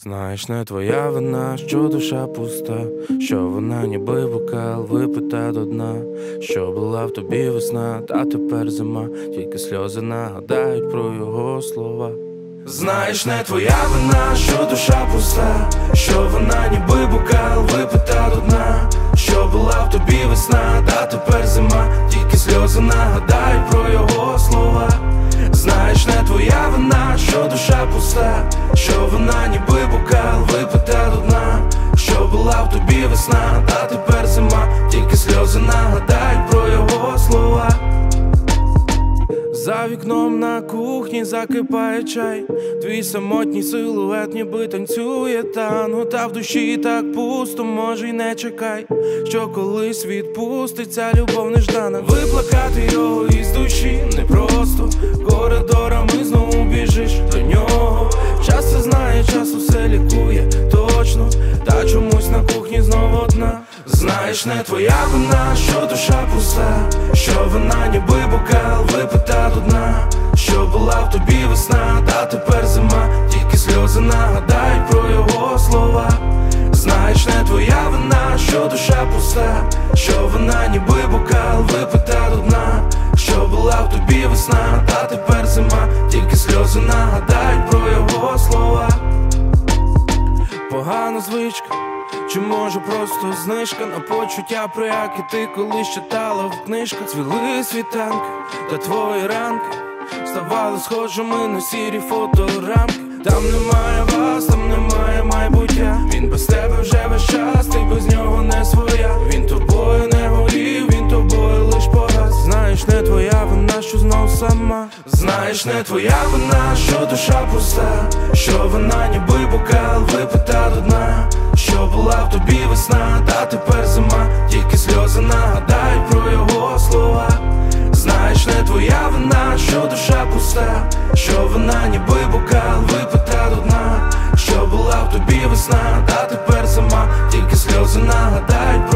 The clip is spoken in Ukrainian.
Знаєш, не твоя вина, що душа пуста, що вона ніби бокал випита до дна, що була в тобі весна, та тепер зима, тільки сльози нагадають про його слова. Знаєш, не твоя вина, що душа пуста, що вона ніби бокал випита до дна, що була в тобі весна, та тепер зима, тільки сльози нагадають про його слова. Знаєш, не твоя вина, що душа пуста, що вона ніби бокал випита до дна, що була в тобі весна, та тепер зима, тільки сльози нагадають про його слова. За вікном на кухні закипає чай, твій самотній силует ніби танцює танго, та в душі так пусто, може й не чекай, що колись відпуститься любов неждана. Виплакати його із душі непросто, коридорами знову біжиш до нього. Час все знає, час усе лікує точно, та чомусь на кухні знову одна. Знаєш, не твоя вина, що душа пуста, що вона ніби бокал випита до дна, що була в тобі весна, та тепер зима, тільки сльози нагадають про його слова. Знаєш, не твоя вина, що душа пуста, що вона ніби бокал випита до дна, що була в тобі весна, та тепер зима, тільки сльози нагадають про його слова. Погана звичка, чи може просто знижка на почуття, про які ти колись читала в книжках. Цвіли світанки, та твої ранки ставали схожими на сірі фоторамки. Там немає вас, там немає майбуття, він без тебе вже весь час, ти без нього не своя. Він тобою не горів, він тобою лиш погас. Знаєш, не твоя вина, що знов сама. Знаєш, не твоя вина, що душа пуста, що вона ніби бокал випита до дна, що була в тобі весна, та тепер зима, тільки сльози нагадають про його слова. Знаєш, не твоя вина, що душа пуста, що вона ніби бокал випита до дна, що була в тобі весна, та тепер зима, тільки сльози нагадають про